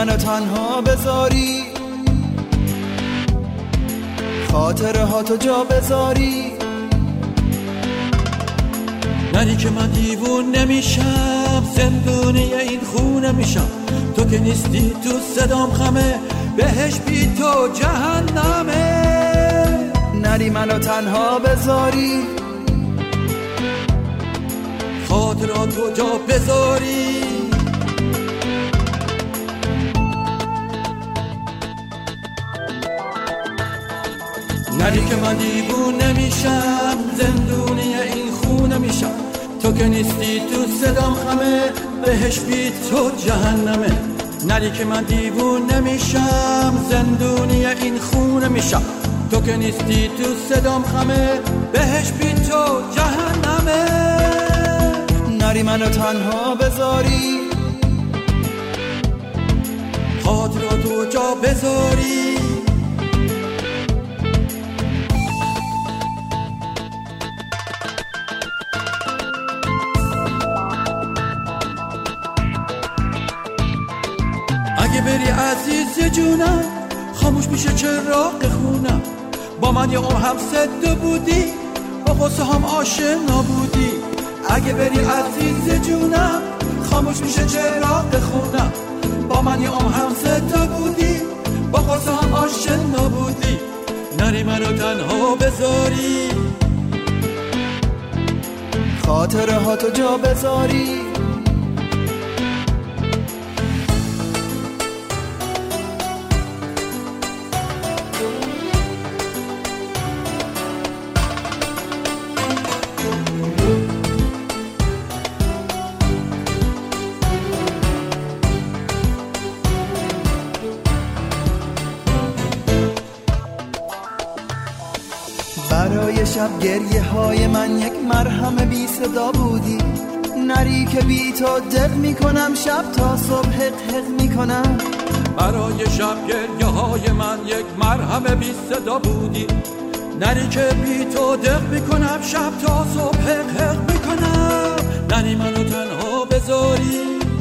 منو تنها بذاری، خاطره ها تو جا بذاری. نری که من دیوون نمیشم، زندونی این خونه میشم. تو که نیستی تو صدام خمه، بهش بی تو جهنمه. نری منو تنها بذاری، خاطرات تو جا بذاری. نری که من دیوون نمیشم، زندونی این خونه میشم. تو که نیستی تو صدام خمه، بهش بی تو جهنمه. نری که من دیوون نمیشم، زندونی این خونه میشم. تو که نیستی تو صدام خمه، بهش بی تو جهنمه. نری منو تنها بذاری، خاطراتو جا بذاری. اگه بری عزیز جونم، خاموش میشه چراغ خونم. با من یه عمر هم صد بودی، با قصه هم آشنا بودی. اگه بری عزیز جونم، خاموش میشه چراغ خونم. با من یه عمر هم صد بودی، با قصه هم آشنا بودی. نری منو تنها بذاری، خاطره ها تو جا بذاری. برای شب گریه های من یک مرهم بی صدا بودی. نری که بی تو دق میکنم، شب تا صبح حق حق میکنم. برای شب گریه های من یک مرهم بی صدا بودی. نری که بی تو دق میکنم، شب تا صبح حق حق میکنم. نری منو تنها بذاری،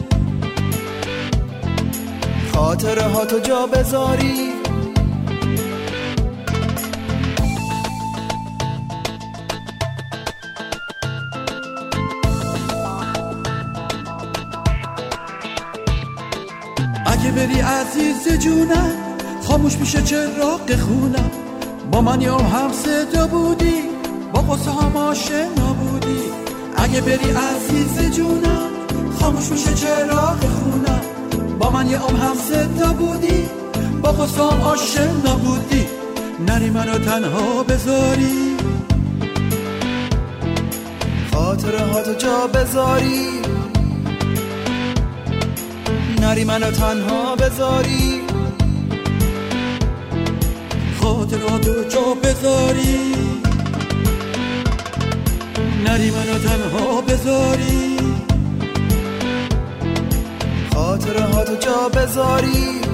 خاطره ها تو جا بذاری. اگه بری عزیز جونم، خاموش میشه چراغ خونم. با من یه هم صدا بودی، با قصه هم آشنا بودی. اگه بری عزیز جونم، خاموش میشه چراغ خونم. با من یه هم صدا بودی، با قصه هم آشنا بودی. نری منو تنها بذاری، خاطره ها تو جا بذاری. نری منو تنها بذاری، خاطراتو جا بذاری. نری منو تنها بذاری، خاطره ها تو جا بذاری.